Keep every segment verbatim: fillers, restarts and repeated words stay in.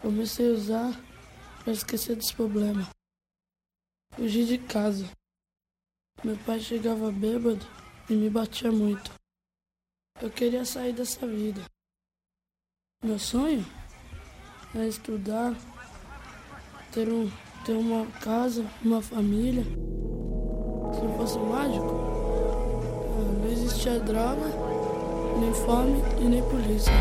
Comecei a usar para esquecer dos problemas. Fugi de casa. Meu pai chegava bêbado e me batia muito. Eu queria sair dessa vida. Meu sonho é estudar, ter, um, ter uma casa, uma família. Se eu fosse mágico, não existia droga, nem fome e nem polícia.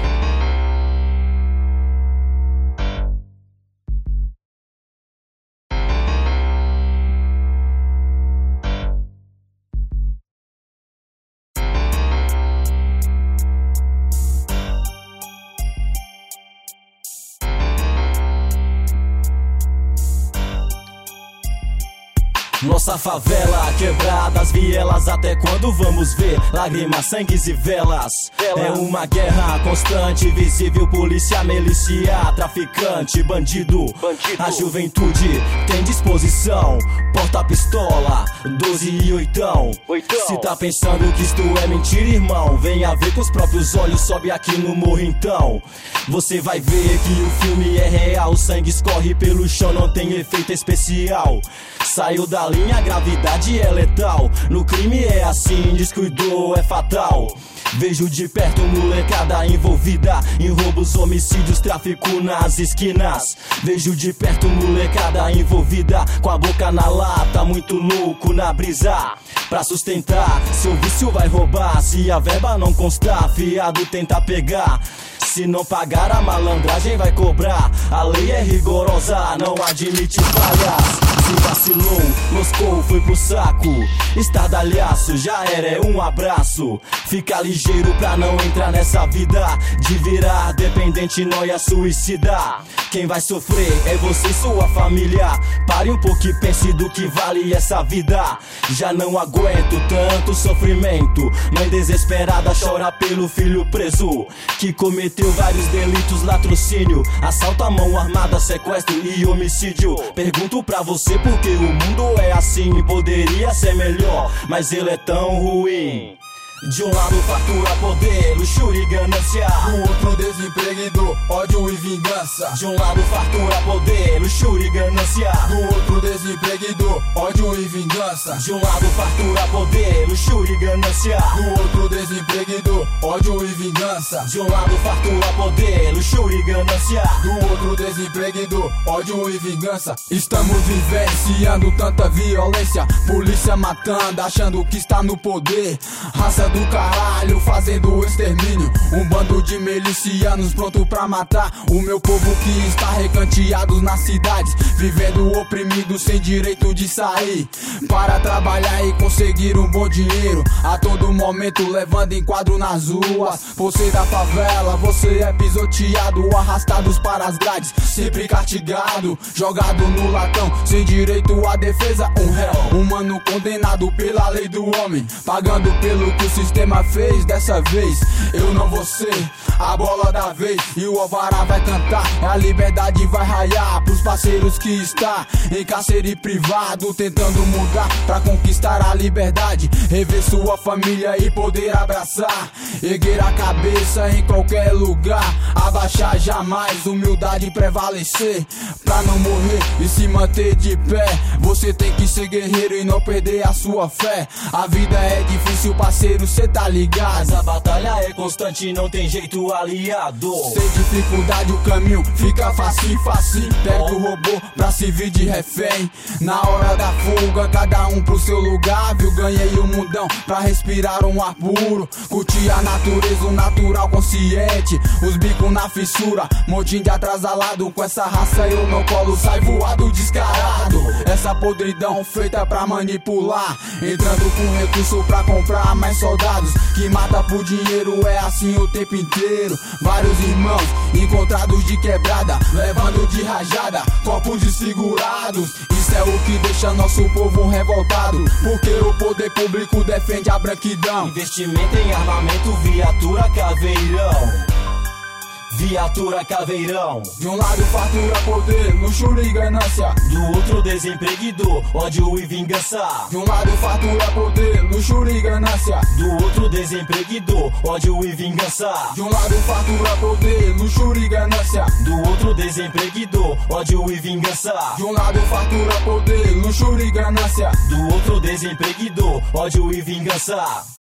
Nossa favela quebrada, as vielas, até quando vamos ver lágrimas, sangues e velas? É uma guerra constante, visível, polícia, milícia, traficante, bandido. bandido. A juventude tem disposição, porta a pistola, doze e oitão. oitão. Se tá pensando que isto é mentira, irmão, venha ver com os próprios olhos, sobe aqui no morro então. Você vai ver que o filme é real, sangue escorre pelo chão, não tem efeito especial. Saiu da linha, a gravidade é letal. No crime é assim, descuidou, é fatal. Vejo de perto molecada envolvida em roubos, homicídios, tráfico nas esquinas. Vejo de perto molecada envolvida com a boca na lata, muito louco na brisa. Pra sustentar, seu vício vai roubar. Se a verba não constar, fiado tenta pegar. Se não pagar, a malandragem vai cobrar. A lei é rigorosa, não admite falhas. Se vacilou, moscou, foi pro saco. Estardalhaço, já era, é um abraço. Fica ligeiro pra não entrar nessa vida de virar dependente, nóia, suicida. Quem vai sofrer é você e sua família. Pare um pouco e pense do que vale essa vida. Já não aguento tanto sofrimento. Mãe desesperada chora pelo filho preso, que cometeu vários delitos, latrocínio, assalto à mão armada, sequestro e homicídio. Pergunto pra você por que o mundo é assim. Poderia ser melhor, mas ele é tão ruim. De um lado fartura, poder, luxúria e ganância. Do outro desemprego e dor, ódio e vingança. De um lado fartura, poder, luxúria e ganância. Do outro desemprego e dor, ódio e vingança. De um lado fartura, poder, luxúria e ganância. Do outro desemprego e dor, ódio e vingança. De um lado fartura, poder, luxúria e ganância. Do outro desemprego e dor, ódio e vingança. Estamos vivenciando tanta violência, polícia matando, achando que está no poder. Raça do caralho, fazendo o extermínio. Um bando de milicianos pronto pra matar o meu povo que está recanteado nas cidades, vivendo oprimido sem direito de sair para trabalhar e conseguir um bom dinheiro. A todo momento levando em quadro nas ruas. Você da favela, você é pisoteado, arrastados para as grades, sempre castigado, jogado no latão, sem direito à defesa. Um réu, um mano condenado pela lei do homem, pagando pelo que o sistema fez. Dessa vez eu não vou ser a bola da vez, e o alvará vai cantar, a liberdade vai raiar pros parceiros que está em cárcere privado, tentando mudar pra conquistar a liberdade, rever sua família e poder abraçar, erguer a cabeça em qualquer lugar, abaixar jamais, humildade prevalecer, pra não morrer e se manter de pé. Você tem que ser guerreiro e não perder a sua fé. A vida é difícil, parceiro, cê tá ligado, mas a batalha é constante, não tem jeito, aliado. Sem dificuldade o caminho fica fácil, fácil. Pega o robô pra servir de refém. Na hora da fuga, cada um pro seu lugar, viu? Ganhei o mundão pra respirar um ar puro, curtir a natureza, o natural consciente. Os bicos na fissura, montinho de atrasalado. Com essa raça eu não colo, sai voado descarado. Essa podridão feita pra manipular, entrando com recurso pra comprar mais soldados, que mata por dinheiro, é assim o tempo inteiro. Vários irmãos encontrados de quebrada, levando de rajada, corpos desfigurados. Isso é o que deixa nosso povo revoltado, porque o poder público defende a branquidão. Investimento em armamento, viatura, caveirão. Viatura, caveirão. De um lado fartura, poder, luxúria e ganância. Do outro desemprego e dor, ódio e vingança. De um lado fartura, poder, luxúria e ganância. Do outro desemprego e dor, ódio e vingança. De um lado fartura, poder, luxúria e ganância. Do outro outro desemprego e dor, ódio e vingança. De um lado fartura, poder, luxúria e ganância. Do outro desemprego e dor, ódio e vingança.